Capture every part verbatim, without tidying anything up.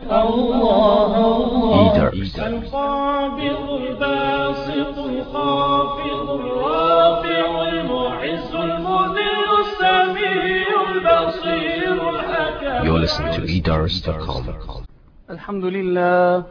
الله الله Eater. القابض الباسط الخافض الرافع المعز المذل السميع البصير الحكم. You're listening to eDars dot com. الحمد لله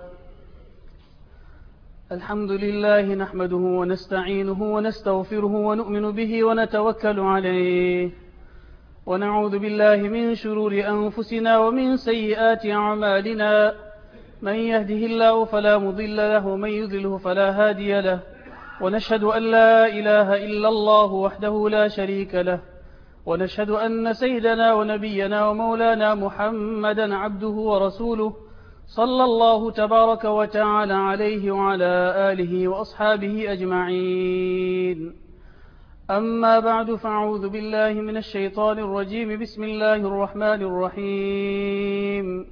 الحمد لله نحمده ونستعينه ونستغفره ونؤمن به ونتوكل عليه ونعوذ بالله من شرور أنفسنا ومن سيئات أعمالنا من يهده الله فلا مضل له ومن يضلله فلا هادي له ونشهد أن لا إله إلا الله وحده لا شريك له ونشهد أن سيدنا ونبينا ومولانا محمدا عبده ورسوله صلى الله تبارك وتعالى عليه وعلى آله وأصحابه أجمعين. أما بعد فأعوذ بالله من الشيطان الرجيم. بسم الله الرحمن الرحيم.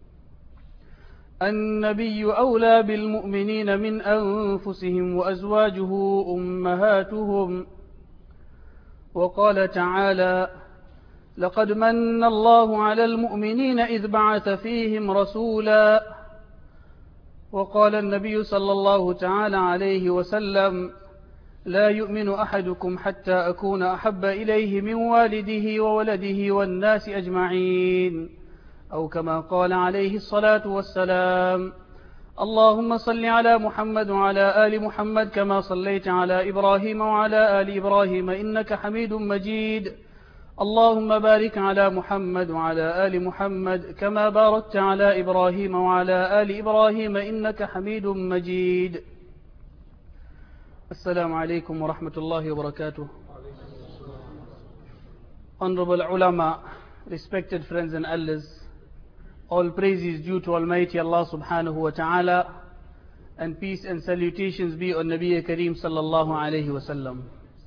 النبي أولى بالمؤمنين من أنفسهم وأزواجه أمهاتهم. وقال تعالى: لقد من الله على المؤمنين إذ بعث فيهم رسولا. وقال النبي صلى الله تعالى عليه وسلم: لا يؤمن أحدكم حتى أكون أحب إليه من والده وولده والناس أجمعين، أو كما قال عليه الصلاة والسلام. اللهم صل على محمد وعلى آل محمد كما صليت على إبراهيم وعلى آل إبراهيم إنك حميد مجيد. اللهم بارك على محمد وعلى آل محمد كما باركت على إبراهيم وعلى آل إبراهيم إنك حميد مجيد. السلام عليكم ورحمة الله وبركاته. Honorable ulama, respected friends and elders, all praise is due to Almighty Allah subhanahu wa ta'ala, and peace and salutations be on Nabi Kareem sallallahu alayhi wa sallam.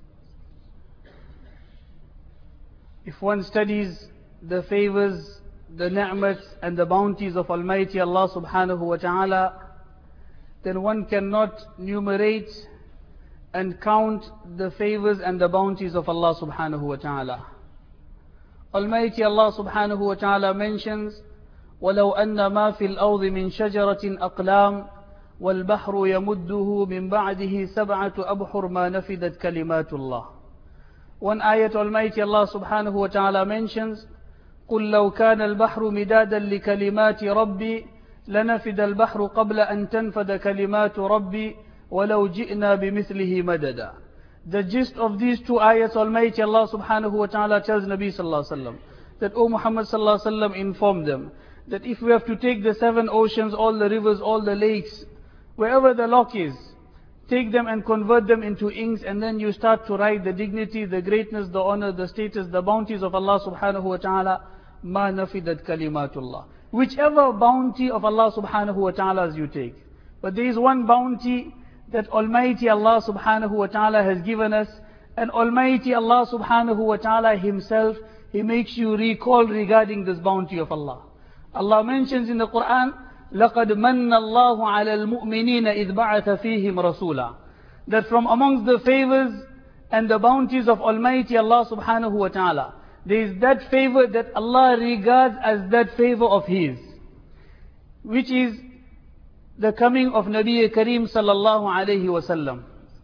If one studies the favors, the ni'mats and the bounties of Almighty Allah subhanahu wa ta'ala, then one cannot numerate and count the favors and the bounties of Allah subhanahu wa ta'ala. Almighty Allah subhanahu wa ta'ala mentions: وَلَوْ أَنَّ مَا فِي الْأَرْضِ مِنْ شَجَرَةٍ أَقْلَامٍ وَالْبَحْرُ يَمُدُّهُ مِنْ بَعْدِهِ سَبْعَةُ أَبْحُرٍ مَا نَفِدَتْ كَلِمَاتُ اللَّهِ. One ayat Almighty Allah subhanahu wa ta'ala mentions: قُلْ لَوْ كَانَ الْبَحْرُ مِدَادًا لِكَلِمَاتِ رَبِّي لَنَفِدَ الْبَحْرُ قَبْلَ أَنْ تَنْفَدَ كَلِمَاتُ رَبِّي وَلَوْ جِئْنَا بِمِثْلِهِ مَدَدًا. The gist of these two ayats, Almighty Allah subhanahu wa ta'ala tells Nabi sallallahu alaihi wasallam that, O Muhammad sallallahu alaihi wasallam, inform them that if we have to take the seven oceans, all the rivers, all the lakes, wherever the lock is, take them and convert them into inks, and then you start to write the dignity, the greatness, the honor, the status, the bounties of Allah subhanahu wa ta'ala, ma nafidat kalimatullah. Whichever bounty of Allah subhanahu wa ta'ala you take. But there is one bounty that Almighty Allah subhanahu wa ta'ala has given us, and Almighty Allah subhanahu wa ta'ala Himself, He makes you recall regarding this bounty of Allah. Allah mentions in the Quran: لَقَدْ مَنَّ اللَّهُ عَلَى الْمُؤْمِنِينَ إِذْ بَعَثَ فِيهِمْ رَسُولًا. That from amongst the favors and the bounties of Almighty Allah subhanahu wa ta'ala, there is that favor that Allah regards as that favor of His, which is the coming of Nabi Kareem sallallahu alayhi wa sallam.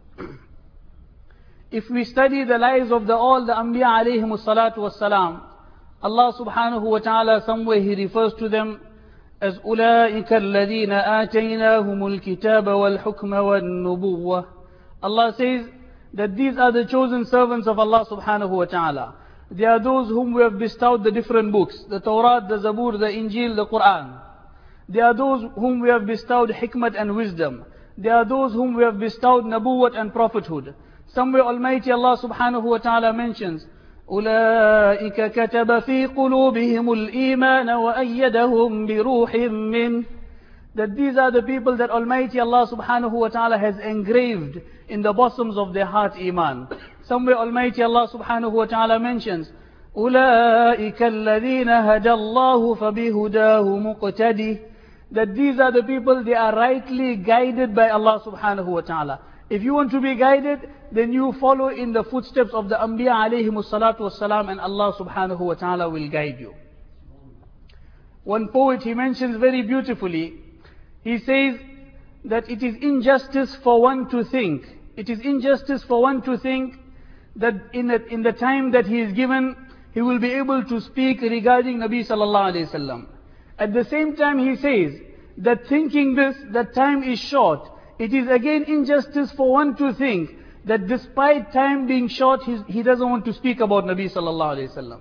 If we study the lives of the all the Anbiya alayhimu salatu was salam, Allah subhanahu wa ta'ala, somewhere He refers to them as أُولَٰئِكَ الَّذِينَ آتَيْنَاهُمُ الْكِتَابَ وَالْحُكْمَ وَالنُّبُوَّةِ. Allah says that these are the chosen servants of Allah subhanahu wa ta'ala. They are those whom we have bestowed the different books, the Torah, the Zabur, the Injil, the Quran. They are those whom we have bestowed hikmat and wisdom. They are those whom we have bestowed nabuwwat and prophethood. Somewhere Almighty Allah subhanahu wa ta'ala mentions: أُولَٰئِكَ كَتَبَ فِي قُلُوبِهِمُ الْإِيمَانَ وَأَيَّدَهُمْ بِرُوحٍ مِّنْهُ. That these are the people that Almighty Allah subhanahu wa ta'ala has engraved in the bosoms of their heart iman. Somewhere Almighty Allah subhanahu wa ta'ala mentions: أُولَٰئِكَ الَّذِينَ هَدَى اللَّهُ فَبِهُدَاهُ مُقْتَدِي. That these are the people, they are rightly guided by Allah subhanahu wa ta'ala. If you want to be guided, then you follow in the footsteps of the Anbiya alayhimu salatu wassalam, and Allah subhanahu wa ta'ala will guide you. One poet, he mentions very beautifully, he says that it is injustice for one to think, it is injustice for one to think that in the, in the time that he is given, he will be able to speak regarding Nabi sallallahu alayhi wasallam. At the same time he says that thinking this, that time is short, it is again injustice for one to think that despite time being short, he, he doesn't want to speak about Nabi sallallahu alayhi wasallam.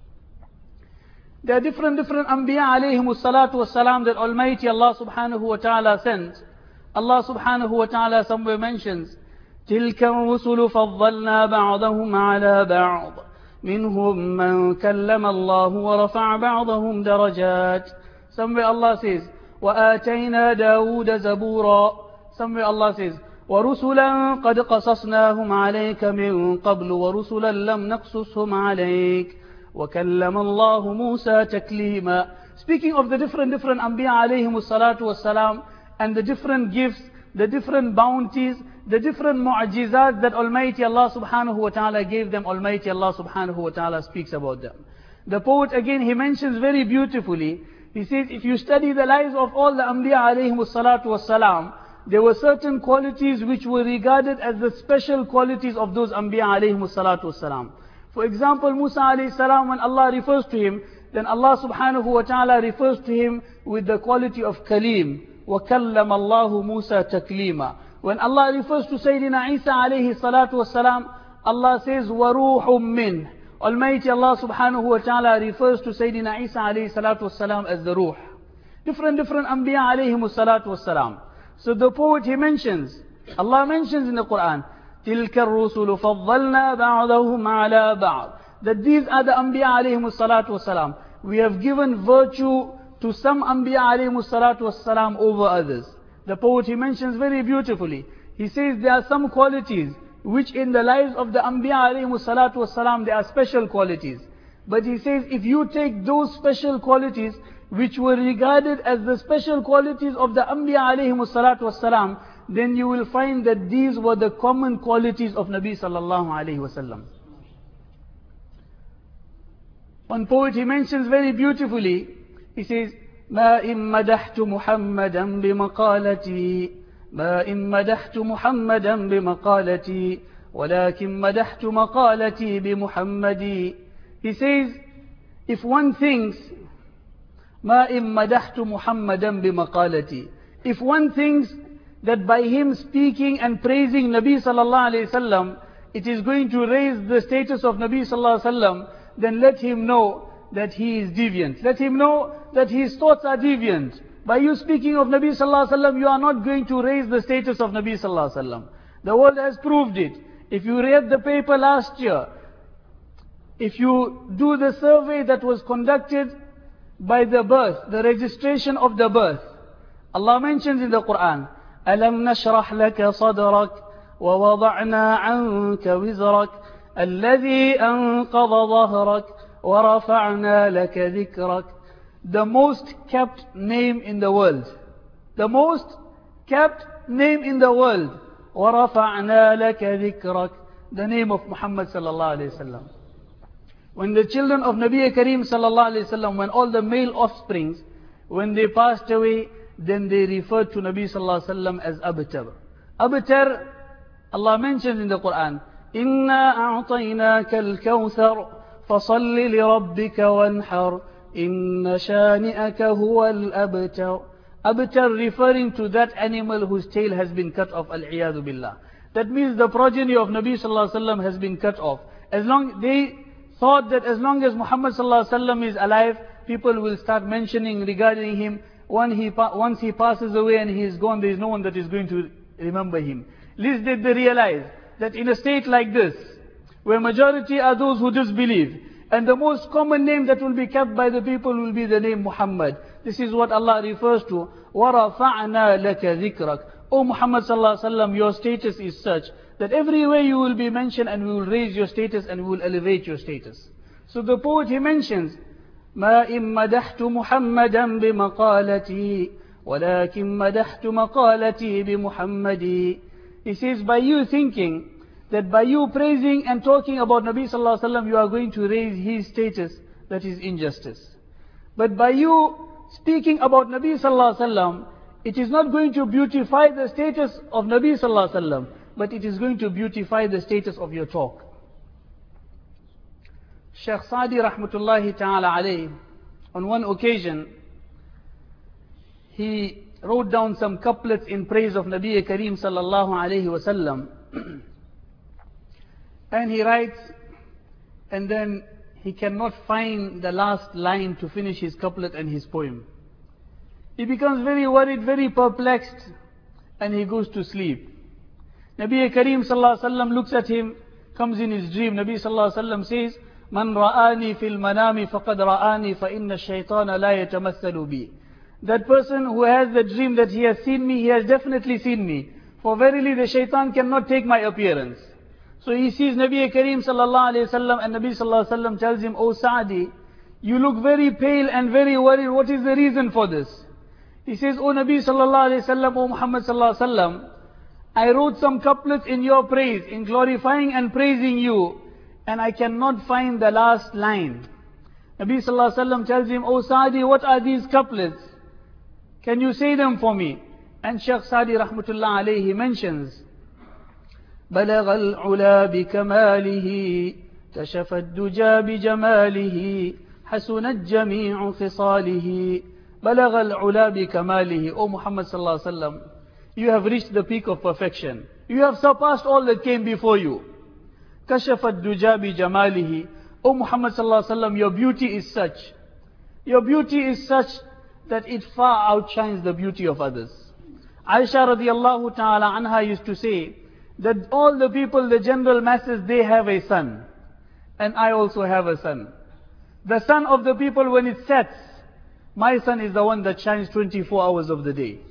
There are different, different Anbiya alayhimus salatu wassalam that Almighty Allah subhanahu wa ta'ala sent. Allah subhanahu wa ta'ala somewhere mentions, تِلْكَ الرُّسُلُ فَضَّلْنَا بَعْضَهُمْ عَلَى بَعْضٍ مِنْهُمْ مَنْ كَلَّمَ اللَّهُ وَرَفَعَ بَعْضَهُمْ دَرَجَاتٍ. Somewhere Allah says, وَآتَيْنَا دَاوُودَ زَبُورًا. Somewhere Allah says, وَرُسُلًا قَدْ قَصَصْنَاهُمْ عَلَيْكَ مِنْ قَبْلُ وَرُسُلًا لَمْ نَقْصُصْهُمْ عَلَيْكَ وَكَلَّمَ اللَّهُ مُوسَى تَكْلِيمًا. Speaking of the different, different Anbiya alayhimus salatu wassalam, and the different gifts, the different bounties, the different mu'ajizat that Almighty Allah subhanahu wa ta'ala gave them, Almighty Allah subhanahu wa ta'ala speaks about them. The poet again, he mentions very beautifully, he says, if you study the lives of all the Anbiya alayhimus salatu wassalam, there were certain qualities which were regarded as the special qualities of those Anbiya alayhimus salatu wassalam. For example, Musa alayhi salam, when Allah refers to him, then Allah subhanahu wa ta'ala refers to him with the quality of Kalim. وَكَلَّمَ اللَّهُ مُوسَى تَكْلِيمًا. When Allah refers to Sayyidina Isa alayhi salatu wassalam, Allah says, وَرُوحٌ مِّنْهُ. Almighty Allah subhanahu wa ta'ala refers to Sayyidina Isa alayhi salatu wassalam as the Ruh. Different, different Anbiya alayhimus salatu wassalam. So the poet, he mentions, Allah mentions in the Quran, تِلْكَ الرُّسُلُ فَضَّلْنَا بَعْضَهُمْ عَلَى بَعْضٍ. That these are the Anbiya alayhimus salatu wassalam. We have given virtue to some Anbiya alayhimus salatu wassalam over others. The poet, he mentions very beautifully. He says there are some qualities which in the lives of the Anbiya alayhimus salatu wassalam, there are special qualities. But he says if you take those special qualities which were regarded as the special qualities of the Anbiya alayhimus salatu wassalam, then you will find that these were the common qualities of Nabi sallallahu alayhi wasallam. One poet, he mentions very beautifully, he says, ما إن مدحت محمدا بمقالتي ما إن مدحت محمدا بمقالتي ولكن مدحت مقالتي بمحمدي. He says, if one thinks, ما إن مدحت محمدا بمقالتي, if one thinks that by him speaking and praising Nabi sallallahu alayhi wasallam, it is going to raise the status of Nabi sallallahu alayhi wasallam, then let him know that he is deviant. Let him know that his thoughts are deviant. By you speaking of Nabi sallallahu alaihi wasallam, you are not going to raise the status of Nabi sallallahu alaihi wasallam. The world has proved it. If you read the paper last year, if you do the survey that was conducted by the birth, the registration of the birth, Allah mentions in the Quran, أَلَمْ نَشْرَحْ لَكَ صَدْرَكَ وَوَضَعْنَا عَنْكَ وِزْرَكَ الَّذِي أَنْقَضَ ظَهْرَكَ وَرَفَعْنَا لَكَ ذِكْرَكَ. The most kept name in the world. The most kept name in the world. وَرَفَعْنَا لَكَ ذِكْرَكَ. The name of Muhammad sallallahu alayhi wasallam. When the children of Nabi Kareem sallallahu alayhi wasallam, when all the male offsprings, when they passed away, then they referred to Nabi sallallahu alayhi wasallam as Abtar. Abtar, Allah mentions in the Quran, إِنَّا أَعْطَيْنَاكَ الْكَوْثَرَ فَصَلِّ لِرَبِّكَ وَانْحَرْ إِنَّ شَانِئَكَ هُوَ الْأَبْتَرُ. Abtar referring to that animal whose tail has been cut off, al-iyadu billah. That means the progeny of Nabi sallallahu alaihi wasallam has been cut off. As long, they thought that as long as Muhammad sallallahu alaihi wasallam is alive, people will start mentioning regarding him. When he, once he passes away and he is gone, there is no one that is going to remember him. Least did they realize that in a state like this, where majority are those who disbelieve, and the most common name that will be kept by the people will be the name Muhammad. This is what Allah refers to. وَرَفَعْنَا لَكَ ذِكْرَكَ. O Muhammad sallallahu alaihi wasallam, your status is such that everywhere you will be mentioned and we will raise your status and we will elevate your status. So the poet, he mentions, مَا إِن مَدَحْتُ مُحَمَّدًا بِمَقَالَتِي وَلَكِن مَدَحْتُ مَقَالَتِي بِمُحَمَّدِي. He says, by you thinking that by you praising and talking about Nabi sallallahu alaihi wasallam, you are going to raise his status, that is injustice. But by you speaking about Nabi sallallahu alaihi wasallam, it is not going to beautify the status of Nabi sallallahu alaihi wasallam, but it is going to beautify the status of your talk. Shaykh Sadi rahmatullahi ta'ala alayhi, on one occasion, he wrote down some couplets in praise of Nabi Kareem sallallahu alayhi wasallam. And he writes, and then he cannot find the last line to finish his couplet and his poem. He becomes very worried, very perplexed, and he goes to sleep. Nabi Kareem sallallahu alayhi wasallam looks at him, comes in his dream. Nabi sallallahu alayhi wasallam says, "Man ra'ani fil manami faqad ra'ani fa inna ash-shaytana la yatamathalu bi." That person who has the dream that he has seen me, he has definitely seen me. For verily the shaitan cannot take my appearance. So he sees Nabi Kareem sallallahu alayhi wasallam, and Nabi sallallahu alayhi wasallam tells him, "O Sa'di, you look very pale and very worried. What is the reason for this?" He says, "O Nabi sallallahu alayhi wasallam, O Muhammad sallallahu alayhi wasallam, I wrote some couplets in your praise, in glorifying and praising you, and I cannot find the last line." Nabi sallallahu alayhi wasallam tells him, "O Sa'di, what are these couplets? Can you say them for me?" And Shaykh Sadi rahmatullah alayhi mentions, بلغ العلا بكماله كشف الدجى بجماله حسنت جميع خصاله بلغ العلا بكماله. O Muhammad sallallahu alaihi wasallam, you have reached the peak of perfection. You have surpassed all that came before you. كشف الدجى بجماله. O Muhammad sallallahu alaihi wasallam, your beauty is such, your beauty is such that it far outshines the beauty of others. Aisha radiallahu ta'ala anha used to say that all the people, the general masses, they have a sun. And I also have a sun. The sun of the people, when it sets, my sun is the one that shines twenty-four hours of the day.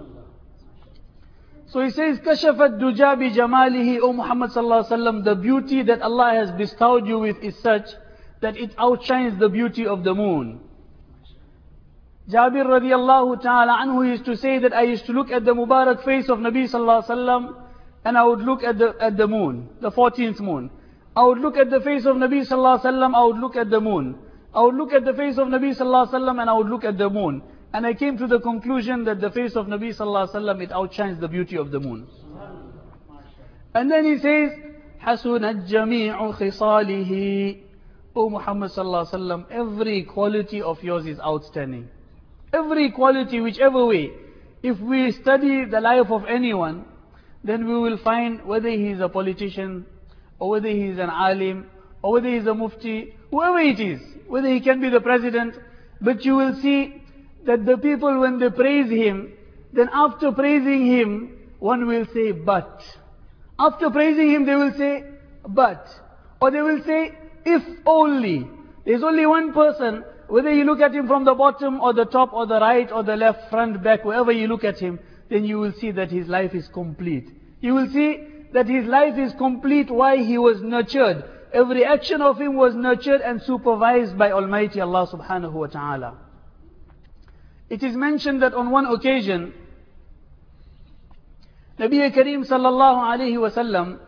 So he says, كَشَفَتْ دُجَى بِجَمَالِهِ. O Muhammad sallallahu alaihi wasallam, the beauty that Allah has bestowed you with is such that it outshines the beauty of the moon. Jabir radiallahu ta'ala anhu used to say that I used to look at the Mubarak face of Nabi sallallahu alaihi wasallam, and I would look at the at the moon, the fourteenth moon. I would look at the face of Nabi sallallahu alaihi wasallam, I would look at the moon. I would look at the face of Nabi sallallahu alaihi wasallam, and I would look at the moon. And I came to the conclusion that the face of Nabi sallallahu alaihi wasallam, it outshines the beauty of the moon. And then he says, حَسُنَتْ جَمِيعُ خِصَالِهِ. O Muhammad sallallahu alaihi wasallam, every quality of yours is outstanding. Every quality, whichever way. If we study the life of anyone, then we will find whether he is a politician, or whether he is an alim, or whether he is a mufti, whoever it is, whether he can be the president, but you will see that the people, when they praise him, then after praising him, one will say, but. After praising him, they will say, but. Or they will say, if only. There's only one person, whether you look at him from the bottom, or the top, or the right, or the left, front, back, wherever you look at him, then you will see that his life is complete. You will see that his life is complete. Why? He was nurtured. Every action of him was nurtured and supervised by Almighty Allah subhanahu wa ta'ala. It is mentioned that on one occasion, Nabi Kareem sallallahu alayhi wa sallam,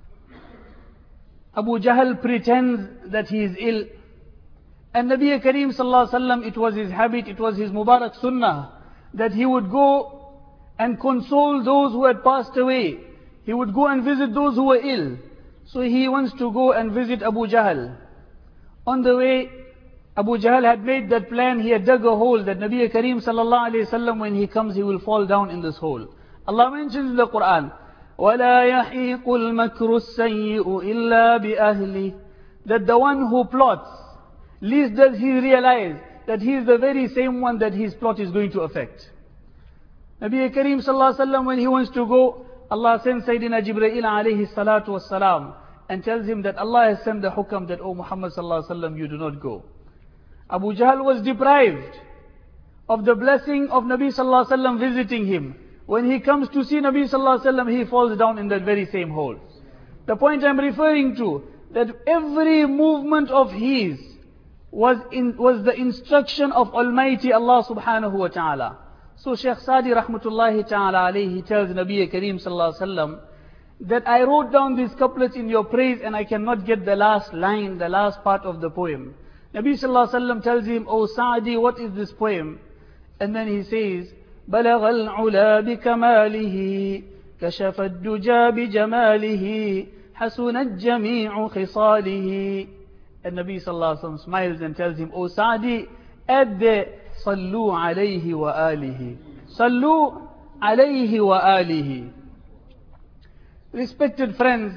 Abu Jahl pretends that he is ill. And Nabi Kareem sallallahu alayhi wa sallam, it was his habit, it was his Mubarak sunnah, that he would go and console those who had passed away. He would go and visit those who were ill. So he wants to go and visit Abu Jahl. On the way, Abu Jahl had made that plan. He had dug a hole that Nabi Kareem sallallahu alayhi wa sallam, when he comes, he will fall down in this hole. Allah mentions in the Quran, وَلَا يَحِيقُ الْمَكْرُ السَّيِّئُ إِلَّا بِأَهْلِهِ. That the one who plots, least does he realize that he is the very same one that his plot is going to affect. Nabi Kareem sallallahu alayhi wa sallam, when he wants to go, Allah sends Sayyidina Jibreel alayhi salatu wassalam and tells him that Allah has sent the hukam that, O Muhammad sallallahu alayhi wa sallam, you do not go. Abu Jahl was deprived of the blessing of Nabi sallallahu alayhi wa sallam visiting him. When he comes to see Nabi sallallahu alayhi wa sallam, he falls down in that very same hole. The point I'm referring to, that every movement of his was in was the instruction of Almighty Allah subhanahu wa ta'ala. So Shaykh Sadi rahmatullahi ta'ala alayhi tells Nabi Kareem sallallahu alayhi wa sallam that I wrote down these couplets in your praise and I cannot get the last line, the last part of the poem. Nabi sallallahu alayhi wa sallam tells him, O Sa'di, what is this poem? And then he says, بلغ العلا بكماله كشف الدجى بجماله حسنت جميع خصاله. And Nabi sallallahu alaihi wasallam smiles and tells him, O Sa'di, add there, صلوا عليه وآله. صلوا عليه وآله. Respected friends,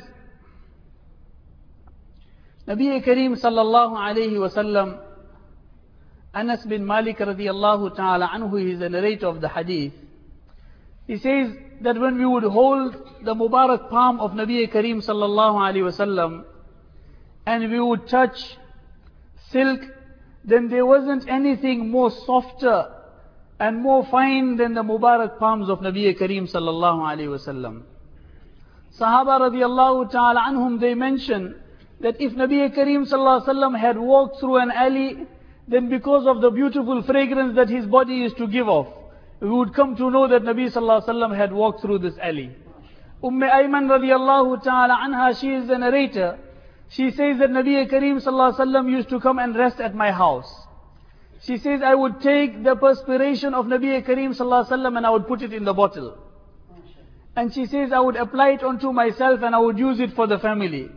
Nabi Kareem sallallahu alayhi wa sallam, Anas bin Malik radiyallahu ta'ala anhu, he is the narrator of the hadith. He says that when we would hold the Mubarak palm of Nabi Kareem sallallahu alayhi wa sallam and we would touch silk, then there wasn't anything more softer and more fine than the Mubarak palms of Nabi Kareem sallallahu alayhi wa sallam. Sahaba radiyallahu ta'ala anhum, they mention that if Nabi Kareem sallallahu alaihi wasallam had walked through an alley, then because of the beautiful fragrance that his body used to give off, we would come to know that Nabi sallallahu alaihi wasallam had walked through this alley. Umm Ayman radiyallahu ta'ala anha, she is the narrator. She says that Nabi Kareem sallallahu alaihi wasallam used to come and rest at my house. She says I would take the perspiration of Nabi Kareem sallallahu alaihi wasallam and I would put it in the bottle. And she says I would apply it onto myself and I would use it for the family.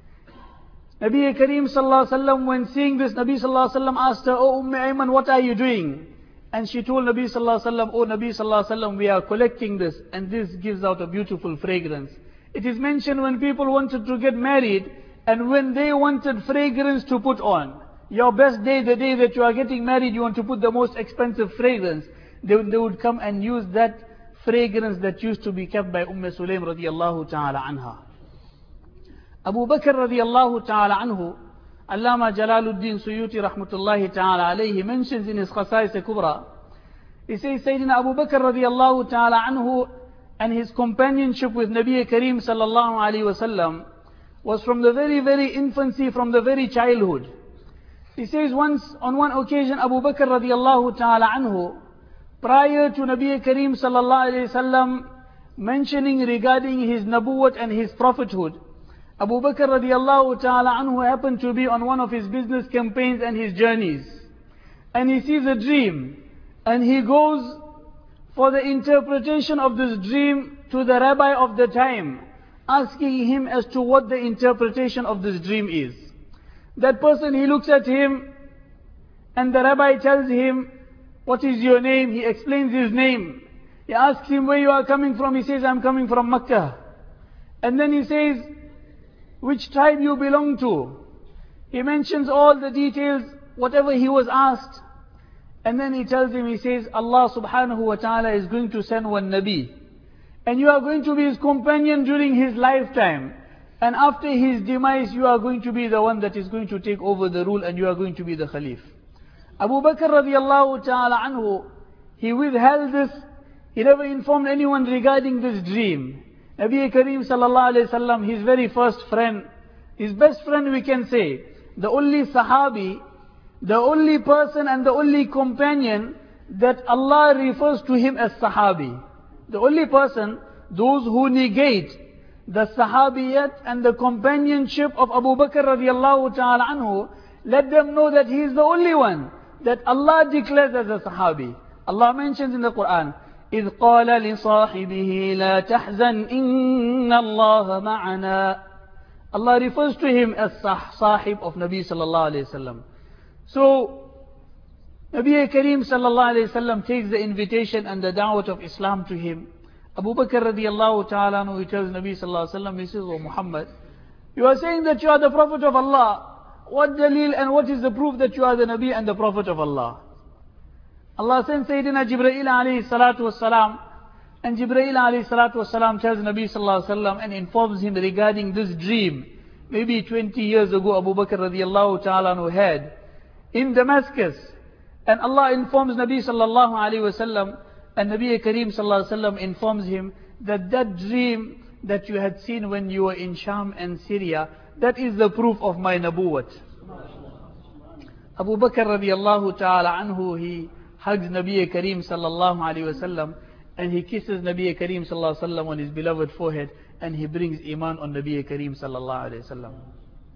Nabi Kareem sallallahu alaihi wasallam, when seeing this, Nabi sallallahu alaihi wasallam asked her, "Oh Umm Ayman, what are you doing?" And she told Nabi sallallahu alaihi wasallam, "Oh Nabi sallallahu alaihi wasallam, we are collecting this, and this gives out a beautiful fragrance." It is mentioned when people wanted to get married, and when they wanted fragrance to put on, your best day, the day that you are getting married, you want to put the most expensive fragrance, they, they would come and use that fragrance that used to be kept by Umm Sulaim radiyallahu ta'ala anha. Abu Bakr radiyallahu ta'ala anhu, Allama Jalaluddin Suyuti rahmatullahi ta'ala alayhi mentions in his Khasais Kubra, he says Sayyidina Abu Bakr radiyallahu ta'ala anhu and his companionship with Nabi Kareem sallallahu alayhi wa sallam was from the very, very infancy, from the very childhood. He says once, on one occasion, Abu Bakr radiyallahu ta'ala anhu, prior to Nabi Kareem sallallahu alayhi wa sallam mentioning regarding his nabuwwat and his prophethood, Abu Bakr radiallahu ta'ala anhu happened to be on one of his business campaigns and his journeys. And he sees a dream. And he goes for the interpretation of this dream to the rabbi of the time, asking him as to what the interpretation of this dream is. That person, he looks at him, and the rabbi tells him, "What is your name?" He explains his name. He asks him, "Where you are coming from?" He says, "I'm coming from Makkah." And then he says, "Which tribe you belong to?" He mentions all the details, whatever he was asked. And then he tells him, he says, "Allah subhanahu wa ta'ala is going to send one Nabi. And you are going to be his companion during his lifetime. And after his demise, you are going to be the one that is going to take over the rule and you are going to be the Khalif." Abu Bakr radiallahu ta'ala anhu, he withheld this. He never informed anyone regarding this dream. Nabi Kareem sallallahu alayhi wasallam, his very first friend, his best friend we can say, the only Sahabi, the only person and the only companion that Allah refers to him as Sahabi. The only person, those who negate the Sahabiyat and the companionship of Abu Bakr radiallahu ta'ala anhu, let them know that he is the only one that Allah declares as a Sahabi. Allah mentions in the Quran, إذ قال لصاحبه لا تحزن إن الله معنا. Allah refers to him as Sahib of Nabi sallallahu alayhi wasallam. So, Nabi Kareem sallallahu alayhi wasallam takes the invitation and the da'wat of Islam to him. Abu Bakr radiyallahu ta'ala anhu, he tells Nabi sallallahu alayhi wasallam, he says, "O Muhammad, you are saying that you are the Prophet of Allah. What dalil and what is the proof that you are the Nabi and the Prophet of Allah?" Allah sends Sayyidina Jibreel alayhi salatu wassalam, and Jibreel alayhi salatu wassalam tells Nabi sallallahu alayhi wasallam and informs him regarding this dream. Maybe twenty years ago Abu Bakr radiallahu ta'ala anhu had in Damascus. And Allah informs Nabi sallallahu alayhi wasallam, and Nabi Kareem sallallahu alayhi wasallam informs him that that dream that you had seen when you were in Sham and Syria, that is the proof of my nabuwwat. Abu Bakr radiallahu ta'ala anhu, he hugs Nabi Kareem sallallahu alayhi wasallam, and he kisses Nabi Kareem sallallahu alayhi wasallam on his beloved forehead, and he brings iman on Nabi Kareem sallallahu alayhi wasallam.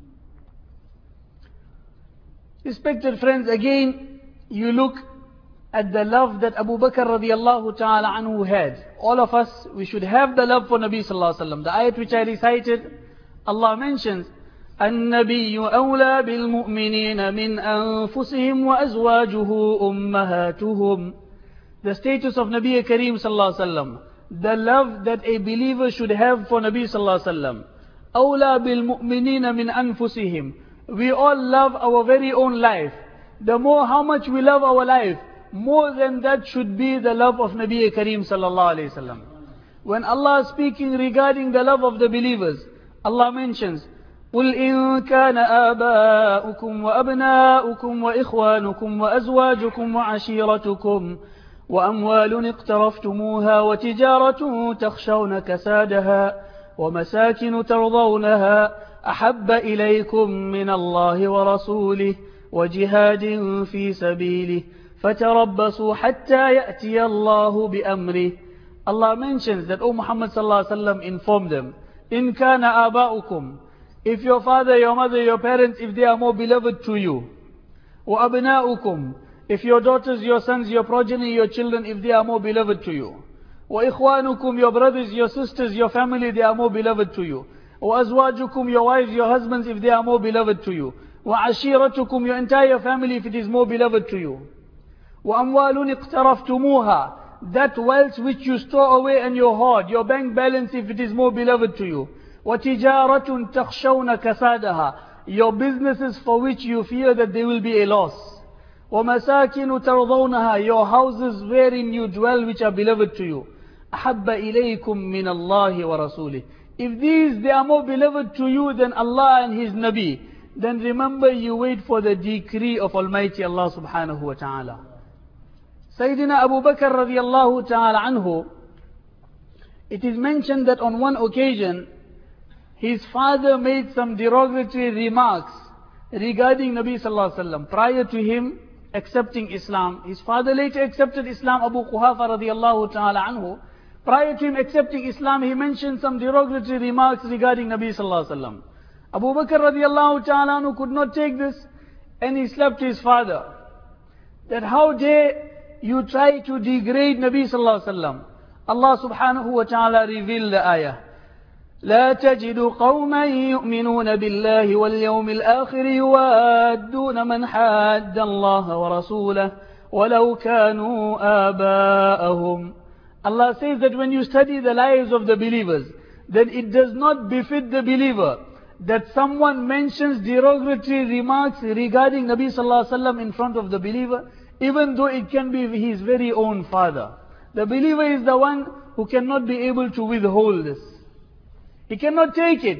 Respected friends, again, you look at the love that Abu Bakr radiallahu ta'ala anhu had. All of us, we should have the love for Nabi sallallahu alaihi wasallam. The ayat which I recited, Allah mentions, النبي أولى بالمؤمنين من أنفسهم وأزواجه أمهاتهم. The status of Nabi Kareem sallallahu alaihi wasallam, the love that a believer should have for Nabi sallallahu alaihi wasallam. أولى بالمؤمنين من أنفسهم. We all love our very own life. The more how much we love our life, more than that should be the love of Nabi Kareem sallallahu alaihi wasallam. When Allah is speaking regarding the love of the believers, Allah mentions, قل إن كان آباؤكم وأبناؤكم وإخوانكم وأزواجكم وعشيرتكم وأموال اقترفتموها وتجارة تخشون كسادها ومساكن ترضونها أحب إليكم من الله ورسوله وجهاد في سبيله فتربصوا حتى يأتي الله بأمره. Allah mentions that, O Muhammad sallallahu alaihi wasallam, inform them, إن كان آباؤكم, if your father, your mother, your parents, if they are more beloved to you, وأبناؤكم, if your daughters, your sons, your progeny, your children, if they are more beloved to you, وإخوانكم, your brothers, your sisters, your family, they are more beloved to you, وأزواجكم, your wives, your husbands, if they are more beloved to you, وعشيرتكم, your entire family, if it is more beloved to you, وأموال اقترفتموها, that wealth which you store away in your hoard, your bank balance, if it is more beloved to you, وَتِجَارَةٌ تَخْشَوْنَ كَسَادَهَا, your businesses for which you fear that there will be a loss, وَمَسَاكِنُ تَرْضَوْنَهَا, your houses wherein you dwell which are beloved to you, أَحَبَّ إِلَيْكُم مِّنَ اللَّهِ وَرَسُولِهِ. If these, they are more beloved to you than Allah and His Nabi, then remember you wait for the decree of Almighty Allah subhanahu wa ta'ala. Sayyidina Abu Bakr radiallahu ta'ala anhu, it is mentioned that on one occasion, his father made some derogatory remarks regarding Nabi sallallahu alaihi wasallam. Prior to him accepting Islam, his father later accepted Islam, Abu Quhafa radiallahu ta'ala anhu. Prior to him accepting Islam, he mentioned some derogatory remarks regarding Nabi sallallahu alaihi wasallam. Abu Bakr radiallahu ta'ala anhu could not take this, and he slapped his father. That how dare you try to degrade Nabi sallallahu alaihi wasallam. Allah subhanahu wa ta'ala revealed the ayah. لا تجد قوما يؤمنون بالله واليوم الآخر يوادون من حاد الله ورسوله ولو كانوا آباءهم. Allah says that when you study the lives of the believers, then it does not befit the believer that someone mentions derogatory remarks regarding Nabi sallallahu alaihi wasallam in front of the believer, even though it can be his very own father. The believer is the one who cannot be able to withhold this. He cannot take it.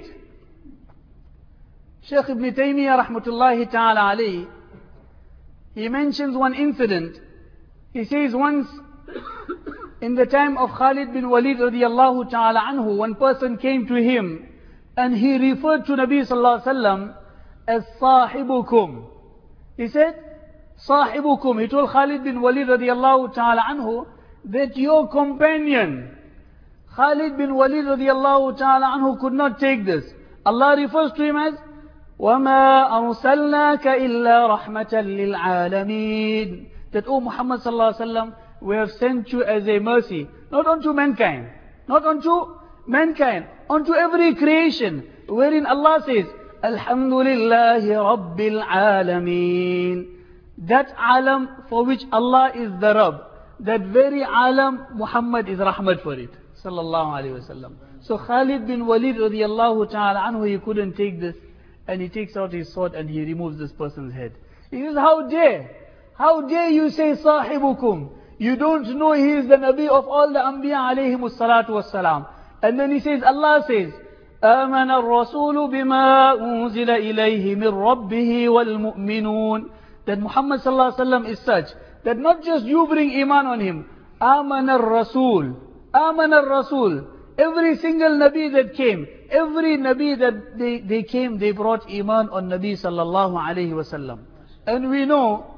Shaykh Ibn Taymiyyah rahmatullahi ta'ala alayhi, he mentions one incident. He says once, in the time of Khalid bin Walid radiyallahu ta'ala anhu, one person came to him and he referred to Nabi sallallahu alaihi wasallam as sahibukum. He said, sahibukum. He told Khalid bin Walid radiyallahu ta'ala anhu that your companion. Khalid bin Walid radiyallahu ta'ala anhu could not take this. Allah refers to him as وَمَا أَرْسَلْنَاكَ إِلَّا رَحْمَةً لِلْعَالَمِينَ. That, O Muhammad sallallahu alaihi wasallam, we have sent you as a mercy, not unto mankind, not unto mankind, unto every creation, wherein Allah says, Alhamdulillahi Rabbil Alameen. That alam for which Allah is the Rabb, that very alam, Muhammad is rahmat for it. Sallallahu alayhi wasallam. So Khalid bin Walid radiyallahu ta'ala anhu, he couldn't take this, and he takes out his sword and he removes this person's head. He says, how dare, how dare you say sahibukum? You don't know he is the Nabi of all the Anbiya alayhimus salatu wassalam. And then he says, Allah says, آمن الرسول بما أنزل إليه من ربه والمؤمنون. That Muhammad sallallahu alayhi wasallam is such, that not just you bring iman on him, آمن الرسول. Aman al-Rasul, every single Nabi that came, every Nabi that they, they came, they brought Iman on Nabi sallallahu alayhi wasallam. And we know,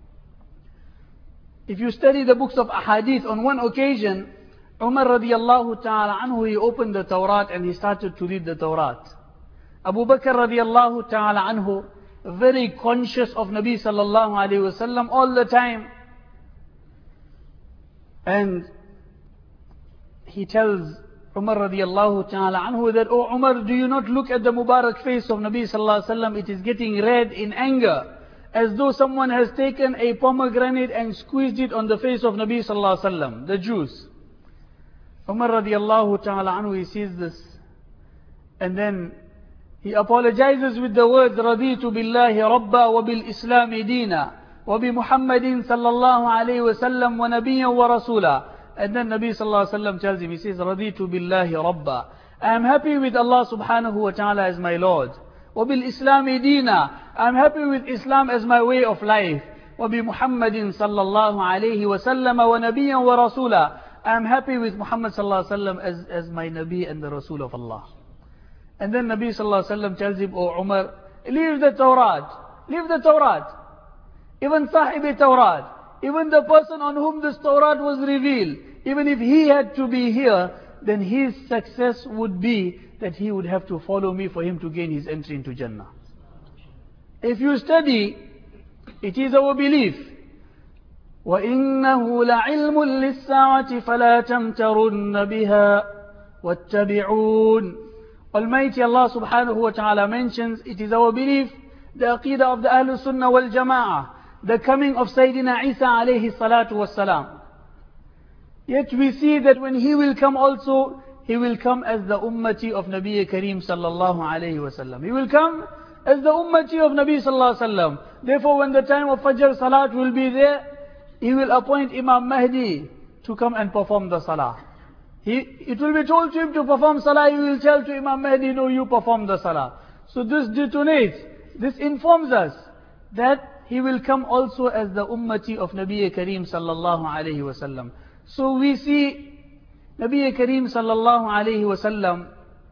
if you study the books of Ahadith, on one occasion, Umar radiyallahu ta'ala anhu, he opened the Tawrat and he started to read the Tawrat. Abu Bakr radiyallahu ta'ala anhu, very conscious of Nabi sallallahu alayhi wasallam all the time. And he tells Umar radiallahu ta'ala anhu that, "Oh Umar, do you not look at the Mubarak face of Nabi sallallahu alaihi wasallam? It is getting red in anger, as though someone has taken a pomegranate and squeezed it on the face of Nabi sallallahu alaihi wasallam, the juice." Umar radiallahu ta'ala anhu, he sees this, and then he apologizes with the words, "Raditu billahi rabba wa bil islami deena wa bi Muhammadin sallallahu alayhi wa sallam wa nabiyyan wa rasula." And then Nabi sallallahu alayhi wa sallam tells him, he says, "Raditu billahi rabba." I am happy with Allah subhanahu wa ta'ala as my Lord. Wa bil islami deena. I am happy with Islam as my way of life. Wa bi Muhammadin sallallahu alayhi wa sallam wa nabiyyan wa rasula. I am happy with Muhammad sallallahu alayhi wa sallam as, as my Nabi and the Rasul of Allah. And then Nabi sallallahu alayhi wa sallam tells him, "Oh Umar, leave the Tawrat. Leave the Tawrat. Even Sahib Tawrat, even the person on whom this Tawrat was revealed, even if he had to be here, then his success would be that he would have to follow me for him to gain his entry into Jannah. If you study, it is our belief. وَإِنَّهُ لَعِلْمٌ لِلسَّاعَةِ فَلَا تَمْتَرُنَّ بِهَا وَاتَّبِعُونَ. Almighty Allah subhanahu wa ta'ala mentions, it is our belief, the aqidah of the Ahlul Sunnah wal Jama'ah, the coming of Sayyidina Isa alayhi salatu was salam. Yet we see that when he will come also, he will come as the ummati of Nabi Kareem sallallahu alayhi wa sallam. He will come as the ummati of Nabi sallallahu alayhi wa sallam. Therefore when the time of Fajr Salat will be there, he will appoint Imam Mahdi to come and perform the Salah. He, it will be told to him to perform Salah, he will tell to Imam Mahdi, "No, you perform the Salah." So this detonates, this informs us that he will come also as the ummati of Nabi Kareem sallallahu alayhi wa sallam. So we see Nabi Kareem sallallahu alayhi wa sallam,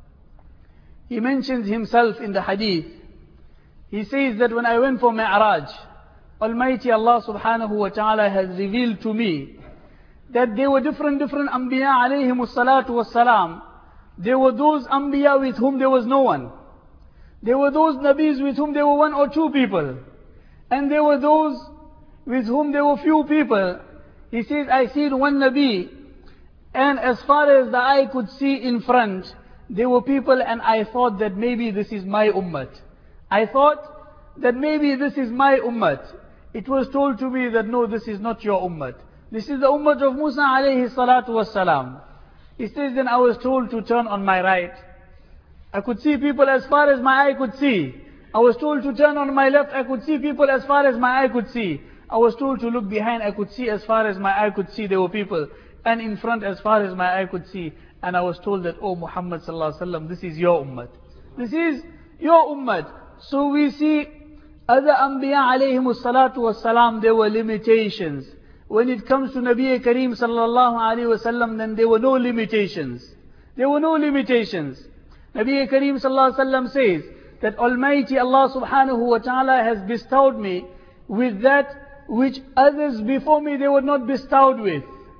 he mentions himself in the hadith. He says that when I went for Mi'raj, Almighty Allah subhanahu wa ta'ala has revealed to me that there were different different Anbiya alayhimus salatu was salam. There were those Anbiya with whom there was no one. There were those Nabis with whom there were one or two people. And there were those with whom there were few people. He says, I seen one Nabi, and as far as the eye could see in front, there were people, and I thought that maybe this is my ummat. I thought that maybe this is my ummat. It was told to me that no, this is not your ummat. This is the ummat of Musa alayhi salatu was salam. He says, then I was told to turn on my right. I could see people as far as my eye could see. I was told to turn on my left. I could see people as far as my eye could see. I was told to look behind. I could see as far as my eye could see. There were people. And in front as far as my eye could see. And I was told that, oh Muhammad sallallahu alaihi wasallam, this is your ummat. This is your ummat. So we see other Anbiya alayhimus salatu was salam, there were limitations. When it comes to Nabi Kareem sallallahu alayhi wasallam, then there were no limitations. There were no limitations. Nabi Kareem sallallahu alayhi wasallam says that Almighty Allah subhanahu wa ta'ala has bestowed me with that which others before me they were not bestowed with.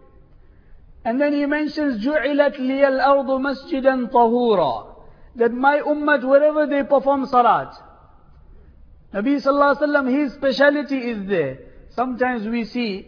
And then he mentions جُعِلَتْ لِيَ الْأَرْضُ مَسْجِدًا طَهُورًا, that my ummah, wherever they perform salat, Nabi sallallahu alayhi wasallam, his speciality is there. Sometimes we see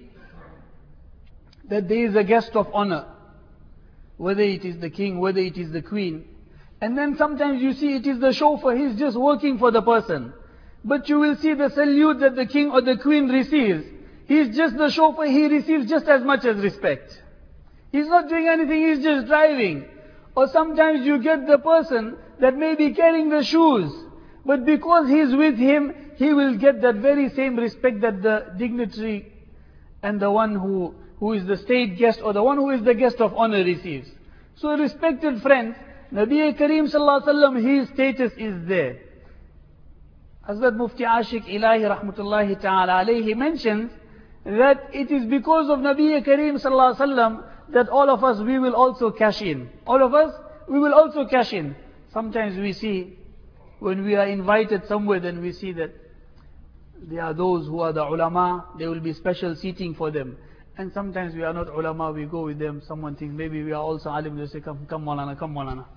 that there is a guest of honor, whether it is the king, whether it is the queen. And then sometimes you see it is the chauffeur, he's just working for the person. But you will see the salute that the king or the queen receives. He's just the chauffeur, he receives just as much as respect. He's not doing anything, he's just driving. Or sometimes you get the person that may be carrying the shoes, but because he's with him, he will get that very same respect that the dignitary and the one who, who is the state guest or the one who is the guest of honor receives. So respected friends, Nabi Kareem sallallahu alaihi wasallam, his status is there. Hazrat Mufti Ashik Ilahi rahmatullahi ta'ala alayhi mentions that it is because of Nabi Kareem sallallahu alaihi wasallam that all of us, we will also cash in. All of us, we will also cash in. Sometimes we see, when we are invited somewhere, then we see that there are those who are the ulama, there will be special seating for them. And sometimes we are not ulama, we go with them, someone thinks maybe we are also alim, they say, come, come Maulana, come Maulana.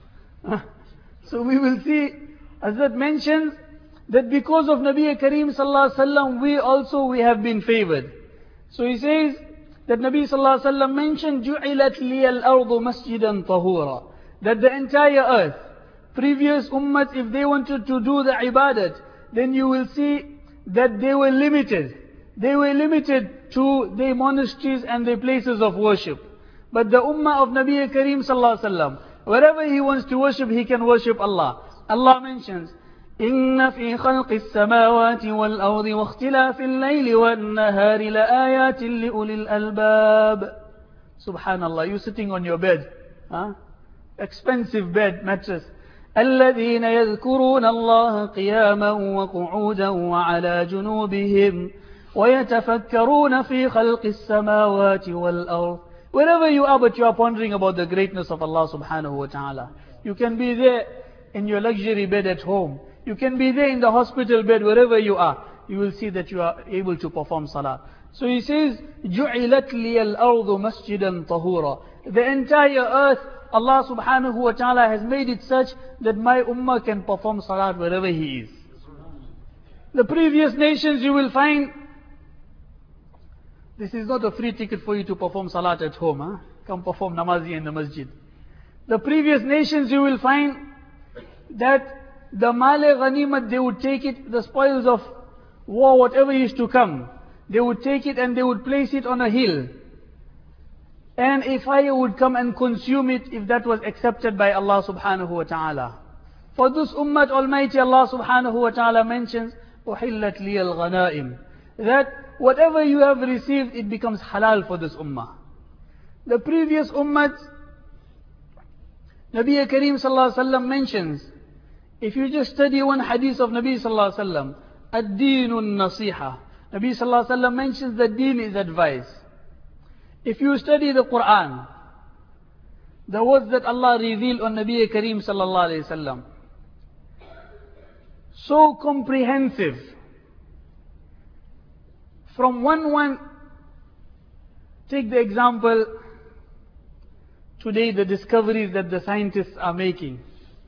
So we will see, Hazrat mentions that because of Nabi Kareem sallallahu alaihi wasallam, we also, we have been favored. So he says that Nabi sallallahu alaihi wasallam mentioned, جُعِلَتْ لِيَ الْأَرْضُ مَسْجِدًا طَهُورًا, that the entire earth, previous ummahs, if they wanted to do the ibadat, then you will see that they were limited. They were limited to their monasteries and their places of worship. But the ummah of Nabi Kareem sallallahu alaihi wasallam, wherever he wants to worship, he can worship Allah. Allah mentions, إِنَّ فِي خَلْقِ السَّمَاوَاتِ وَالْأَرْضِ وَاخْتِلَافِ اللَّيْلِ وَالنَّهَارِ لَآيَاتٍ لِأُولِي الْأَلْبَابِ. Subhanallah, you sitting on your bed, huh? Expensive bed, mattress. الَّذِينَ يَذْكُرُونَ اللَّهَ قِيَامًا وَقُعُودًا وَعَلَى جُنُوبِهِمْ وَيَتَفَكَّرُونَ فِي خَلْقِ السَّمَاوَاتِ وَالْأَرْضِ. Wherever you are, but you are pondering about the greatness of Allah subhanahu wa ta'ala. You can be there in your luxury bed at home. You can be there in the hospital bed, wherever you are. You will see that you are able to perform salah. So he says, جُعِلَتْ لِيَ الْأَرْضُ مَسْجِدًا طَهُورًا. The entire earth, Allah subhanahu wa ta'ala has made it such that my ummah can perform salat wherever he is. The previous nations you will find, this is not a free ticket for you to perform salat at home. Huh? Come perform namazi in the masjid. The previous nations you will find that the male ghanimat, they would take it, the spoils of war, whatever is to come, they would take it and they would place it on a hill. And a fire would come and consume it if that was accepted by Allah subhanahu wa ta'ala. For this ummah, Almighty Allah subhanahu wa ta'ala mentions, أُحِلَّتْ لِيَ الْغَنَائِمِ, that whatever you have received, it becomes halal for this ummah. The previous ummah, Nabi Kareem sallallahu alaihi wasallam mentions, if you just study one hadith of Nabi sallallahu alaihi wasallam, ad-deenun nasiha, Nabi sallallahu alaihi wasallam mentions that deen is advice. If you study the Quran, the words that Allah revealed on Nabi Kareem sallallahu alaihi wasallam, so comprehensive. From one one, take the example, today the discoveries that the scientists are making.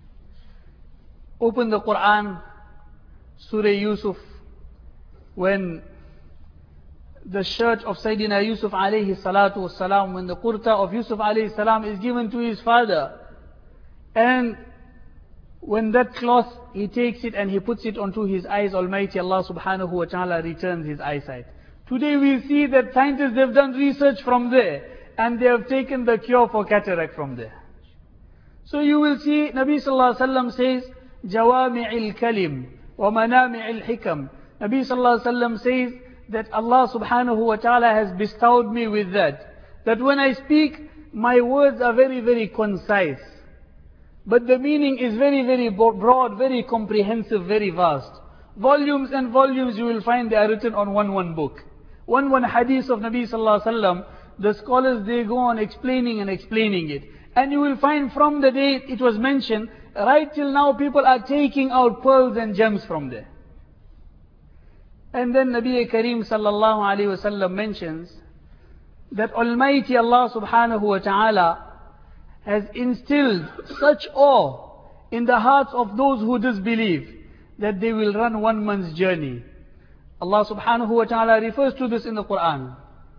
Open the Quran, Surah Yusuf, when the shirt of Sayyidina Yusuf alayhi salatu wassalam, when the kurta of Yusuf alayhi salam is given to his father, and when that cloth, he takes it and he puts it onto his eyes, Almighty Allah subhanahu wa ta'ala returns his eyesight. Today we see that scientists have done research from there, and they have taken the cure for cataract from there. So you will see Nabi sallallahu alaihi wasallam says, Jawami'il kalim wa manami'il hikam. Nabi sallallahu alaihi wasallam says that Allah subhanahu wa ta'ala has bestowed me with that. That when I speak, my words are very, very concise. But the meaning is very, very broad, very comprehensive, very vast. Volumes and volumes you will find they are written on one one book. One one hadith of Nabi sallallahu alaihi wasallam, the scholars they go on explaining and explaining it. And you will find from the day it was mentioned, right till now people are taking out pearls and gems from there. And then Nabi Kareem sallallahu alaihi wasallam mentions that Almighty Allah subhanahu wa ta'ala has instilled such awe in the hearts of those who disbelieve that they will run one month's journey. Allah subhanahu wa ta'ala refers to this in the Quran.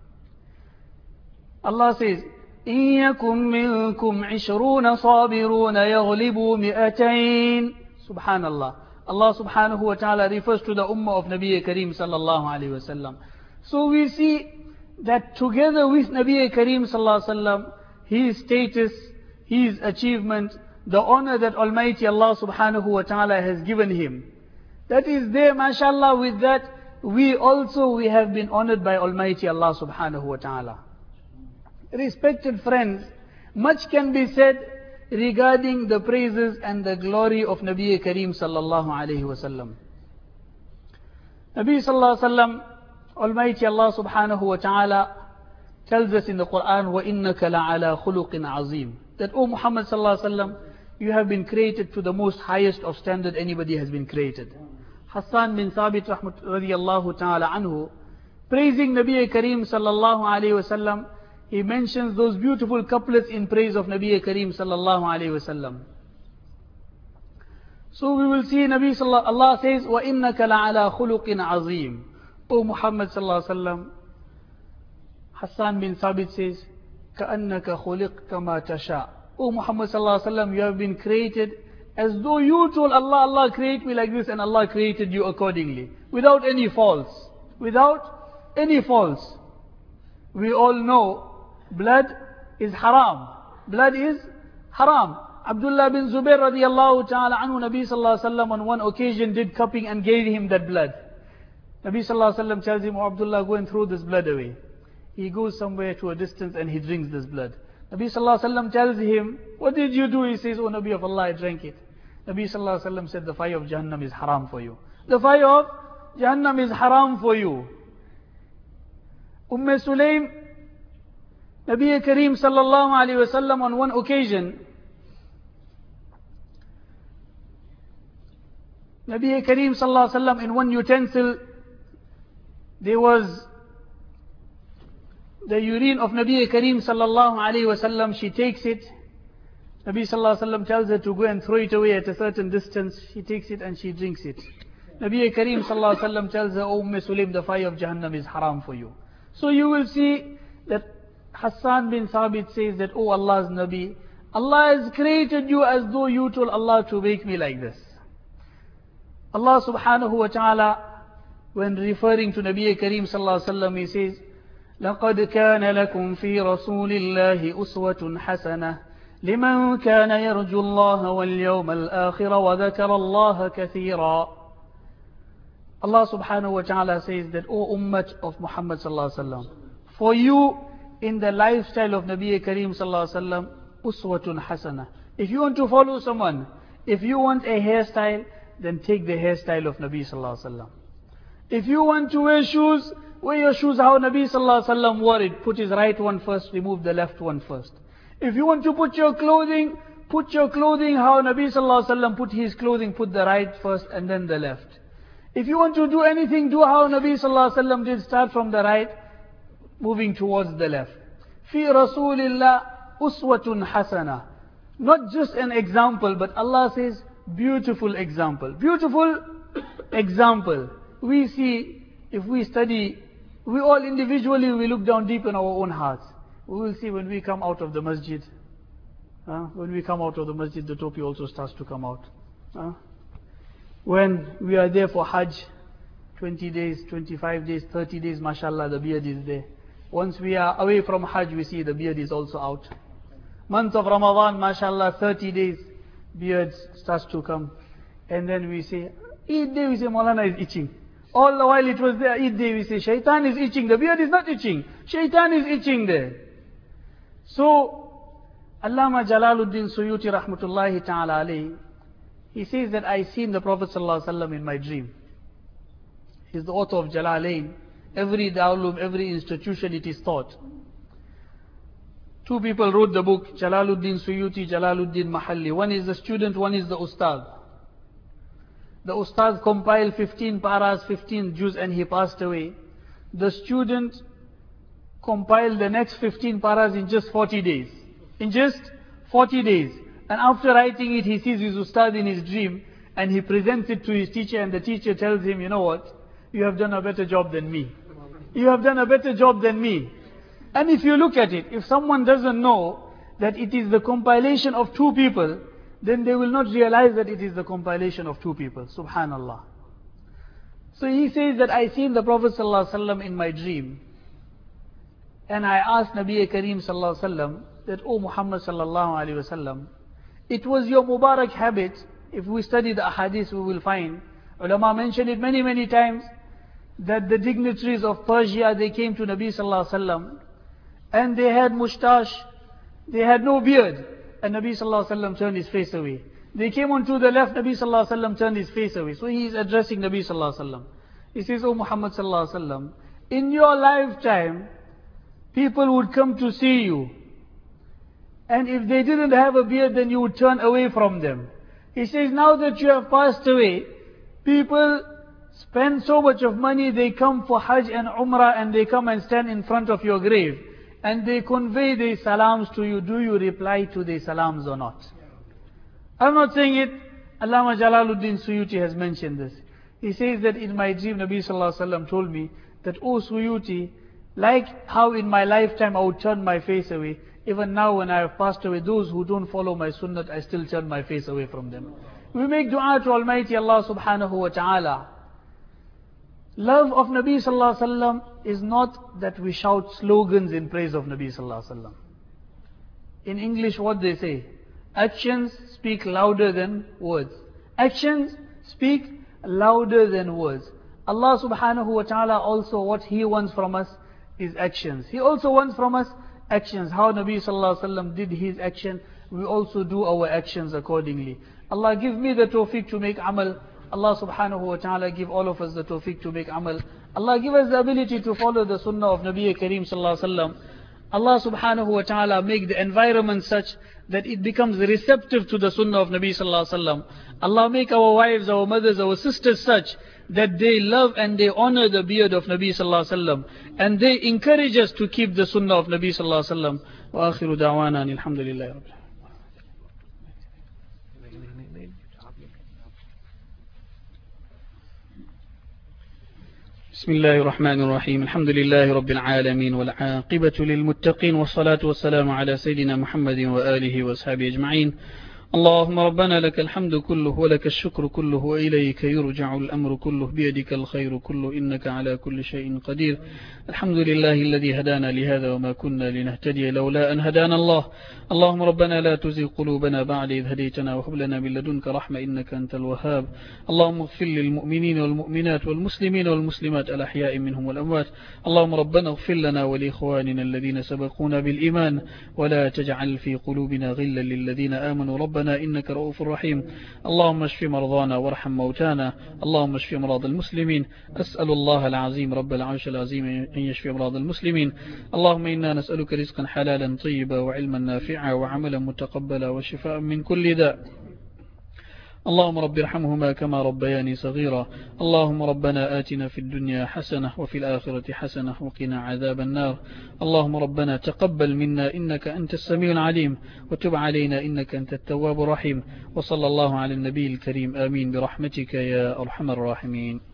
Allah says, إِن يَكُن مِّنكُمْ عِشْرُونَ صَابِرُونَ يَغْلِبُوا مِئَتَيْنِ. Subhanallah. Allah subhanahu wa ta'ala refers to the ummah of Nabi Kareem sallallahu alayhi wa sallam. So we see that together with Nabi Kareem sallallahu alayhi wa sallam, his status, his achievement, the honor that Almighty Allah subhanahu wa ta'ala has given him, that is there, mashallah. With that, we also we have been honored by Almighty Allah subhanahu wa ta'ala. Respected friends, much can be said regarding the praises and the glory of Nabi Kareem sallallahu alayhi wa sallam. Nabi sallallahu alayhi wa sallam, Almighty Allah subhanahu wa ta'ala tells us in the Quran, وَإِنَّكَ لَعَلَى خُلُقٍ عَظِيمٍ, that, O Muhammad sallallahu alayhi wa sallam, you have been created to the most highest of standard anybody has been created. Hassan bin Thabit radiyallahu ta'ala anhu, praising Nabi Kareem sallallahu alayhi wa sallam, he mentions those beautiful couplets in praise of Nabi Kareem sallallahu alayhi wa sallam. So we will see Nabi sallallahu, Allah says, وَإِنَّكَ لَعَلَى خُلُقٍ عَظِيمٍ. O Muhammad sallallahu alayhi wa sallam, Hassan bin Thabit says, كَأَنَّكَ خُلِقْتَ مَا تَشَاءُ. O Muhammad sallallahu alaihi wasallam, you have been created as though you told Allah, Allah create me like this, and Allah created you accordingly. Without any faults. Without any faults. We all know blood is haram. Blood is haram. Abdullah bin Zubair radiallahu ta'ala anhu, Nabi sallallahu alaihi wasallam on one occasion did cupping and gave him that blood. Nabi sallallahu alaihi wasallam tells him, oh Abdullah, go and throw this blood away. He goes somewhere to a distance and he drinks this blood. Nabi sallallahu alaihi wasallam tells him, what did you do? He says, oh Nabi of Allah, I drank it. Nabi sallallahu alaihi wasallam said, the fire of Jahannam is haram for you. The fire of Jahannam is haram for you. Umm Sulaim, Nabi Kareem sallallahu alaihi wasallam on one occasion, Nabi Kareem sallallahu alaihi wasallam in one utensil, there was the urine of Nabi Kareem sallallahu alaihi wasallam. She takes it. Nabi sallallahu alaihi wasallam tells her to go and throw it away at a certain distance. She takes it and she drinks it. Nabi Kareem sallallahu alaihi wasallam tells her, O Umm Sulaim, the fire of Jahannam is haram for you. So you will see that Hassan bin Thabit says that, oh Allah's Nabi, Allah has created you as though you told Allah to make me like this. Allah subhanahu wa ta'ala, when referring to Nabi Kareem sallallahu alaihi wasallam, he says, لَقَدْ كَانَ لَكُمْ فِي رَسُولِ اللَّهِ أُسْوَةٌ حَسَنَةٌ لِمَنْ كَانَ يَرْجُو اللَّهَ وَالْيَوْمَ الْآخِرَ وَذَكَرَ اللَّهَ كَثِيرًا. Allah subhanahu wa ta'ala says that, O Ummah of Muhammad sallallahu alaihi wasallam, for you in the lifestyle of Nabi Kareem sallallahu alaihi wasallam, uswatun hasana. If you want to follow someone, if you want a hairstyle, then take the hairstyle of Nabi sallallahu alaihi wasallam. If you want to wear shoes, wear your shoes how Nabi sallallahu alaihi wasallam wore it. Put his right one first, remove the left one first. If you want to put your clothing, put your clothing how Nabi sallallahu alaihi wasallam put his clothing, put the right first and then the left. If you want to do anything, do how Nabi sallallahu alaihi wasallam did, start from the right, moving towards the left. Fi Rasulillah uswatun hasana. Not just an example, but Allah says, beautiful example. Beautiful example. We see, if we study, we all individually, we look down deep in our own hearts. We will see when we come out of the masjid, uh, when we come out of the masjid, the topi also starts to come out. Uh, when we are there for Hajj, twenty days, twenty-five days, thirty days, mashallah, the beard is there. Once we are away from Hajj, we see the beard is also out. Month of Ramadan, mashallah, thirty days, beard starts to come. And then we say, Eid day, we say, Maulana is itching. All the while it was there, Eid day, we say, Shaitan is itching. The beard is not itching. Shaitan is itching there. So, Allama Jalaluddin Suyuti rahmatullahi ta'ala alayhi, he says that I seen the Prophet sallallahu alaihi wasallam in my dream. He's the author of Jalalain. Every dawlum, every institution it is taught. Two people wrote the book, Jalaluddin Suyuti, Jalaluddin Mahalli. One is the student, one is the ustad. The ustad compiled fifteen paras, fifteen juz, and he passed away. The student compiled the next fifteen paras in just forty days. In just forty days. And after writing it, he sees his ustad in his dream, and he presents it to his teacher, and the teacher tells him, you know what, you have done a better job than me. You have done a better job than me. And if you look at it, if someone doesn't know that it is the compilation of two people, then they will not realize that it is the compilation of two people. Subhanallah. So he says that I seen the Prophet ﷺ in my dream. And I asked Nabi Kareem ﷺ that, O Muhammad sallallahu alaihi wasallam, it was your Mubarak habit. If we study the ahadith, we will find, ulama mentioned it many, many times, that the dignitaries of Persia, they came to Nabi sallallahu alaihi wasallam, and they had mustache, they had no beard, and Nabi sallallahu alaihi wasallam turned his face away. They came on to the left, Nabi sallallahu alaihi wasallam turned his face away. So he is addressing Nabi sallallahu alaihi wasallam. He says, O Muhammad sallallahu alaihi wasallam, in your lifetime, people would come to see you, and if they didn't have a beard, then you would turn away from them. He says, now that you have passed away, people spend so much of money, they come for Hajj and Umrah, and they come and stand in front of your grave, and they convey their salams to you. Do you reply to their salams or not? I'm not saying it. Allama Jalaluddin Suyuti has mentioned this. He says that in my dream, Nabi sallallahu alaihi wasallam told me that, O Suyuti, Like how in my lifetime I would turn my face away, even now when I have passed away, those who don't follow my sunnah, I still turn my face away from them. We make dua to Almighty Allah subhanahu wa ta'ala. Love of Nabi sallallahu alaihi wasallam is not that we shout slogans in praise of Nabi sallallahu alaihi wasallam. In English what they say, actions speak louder than words. Actions speak louder than words. Allah subhanahu wa ta'ala also, what He wants from us is actions. He also wants from us actions. How Nabi sallallahu alaihi wasallam did his action, we also do our actions accordingly. Allah give me the tawfiq to make amal. Allah subhanahu wa ta'ala give all of us the tawfiq to make amal. Allah give us the ability to follow the sunnah of Nabi Kareem sallallahu alaihi wasallam. Allah subhanahu wa ta'ala make the environment such that it becomes receptive to the sunnah of Nabi sallallahu alaihi wasallam. Allah make our wives, our mothers, our sisters such that they love and they honor the beard of Nabi sallallahu alaihi wasallam, and they encourage us to keep the sunnah of Nabi sallallahu alaihi wasallam. Wa akhiru da'wana alhamdulillahi rabbil alamin. بسم الله الرحمن الرحيم. الحمد لله رب العالمين والعاقبة للمتقين والصلاة والسلام على سيدنا محمد وآله وأصحابه أجمعين. اللهم ربنا لك الحمد كله ولك الشكر كله وإليك يرجع الأمر كله بيدك الخير كله إنك على كل شيء قدير. الحمد لله الذي هدانا لهذا وما كنا لنهتدي لولا أن هدانا الله. اللهم ربنا لا تزغ قلوبنا بعد إذ هديتنا وهب لنا من لدنك رحمة إنك أنت الوهاب. اللهم اغفر للمؤمنين والمؤمنات والمسلمين والمسلمات الأحياء منهم والأموات. اللهم ربنا اغفر لنا ولإخواننا الذين سبقونا بالإيمان ولا تجعل في قلوبنا غلا للذين آمنوا ربنا إنك رؤوف رحيم. اللهم اشف مرضانا وارحم موتانا. اللهم اشف مرضى المسلمين. أسأل الله العظيم رب العرش العظيم أن يشفي مرضى المسلمين. اللهم إنا نسألك رزقا حلالا طيبا وعلما نافعا وعملا متقبلا وشفاء من كل داء. اللهم رب ارحمهما كما ربياني صغيرا. اللهم ربنا آتنا في الدنيا حسنة وفي الآخرة حسنة وقنا عذاب النار. اللهم ربنا تقبل منا إنك أنت السميع العليم وتب علينا إنك أنت التواب الرحيم. وصلى الله على النبي الكريم آمين برحمتك يا أرحم الراحمين.